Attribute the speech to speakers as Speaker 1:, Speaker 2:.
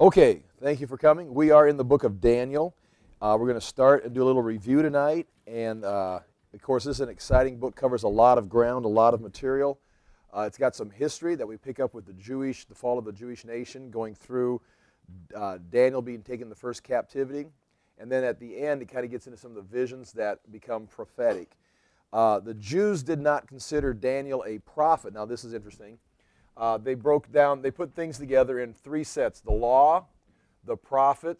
Speaker 1: Okay, thank you for coming. We are in the book of Daniel. We're going to start and do a little review tonight. And of course, this is an exciting book, covers a lot of ground, a lot of material. It's got some history that we pick up with the fall of the Jewish nation, going through Daniel being taken the first captivity. And then at the end, it kind of gets into some of the visions that become prophetic. The Jews did not consider Daniel a prophet. Now, this is interesting. They put things together in three sets: the law, the prophets,